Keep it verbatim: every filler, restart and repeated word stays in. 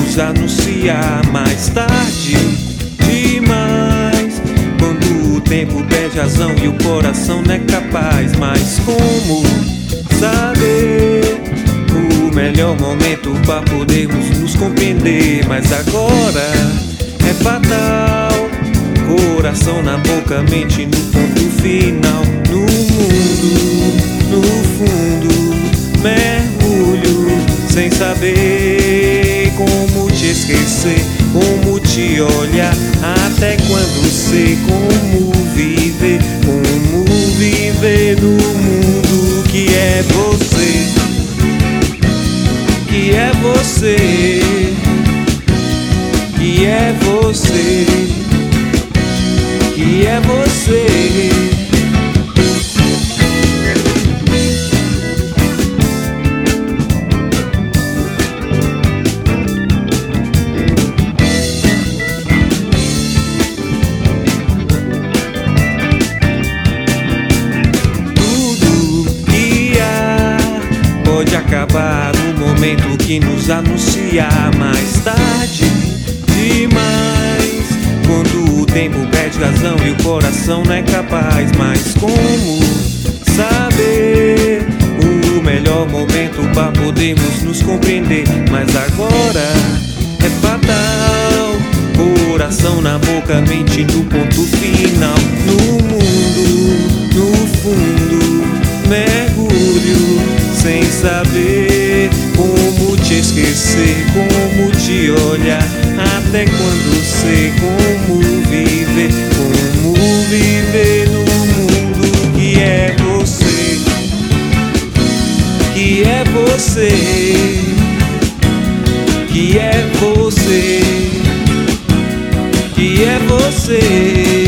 nos anunciar mais tarde demais. Quando o tempo perde razão e o coração não é capaz. Mas como saber o melhor momento para podermos nos compreender? Mas agora é fatal. Coração na boca, mente no ponto final. No mundo, no fundo, mergulho sem saber como te esquecer, como te olhar. Até quando sei como viver, como viver no mundo que é você, que é você, que é você, que é você. Pode acabar no momento que nos anunciar mais tarde demais. Quando o tempo perde razão e o coração não é capaz. Mas como saber o melhor momento para podermos nos compreender? Mas agora é fatal. Coração na boca, mente no ponto final. No mundo, no fundo, mergulho sem saber como te esquecer, como te olhar. Até quando sei como viver, como viver no mundo que é você, que é você, que é você, que é você.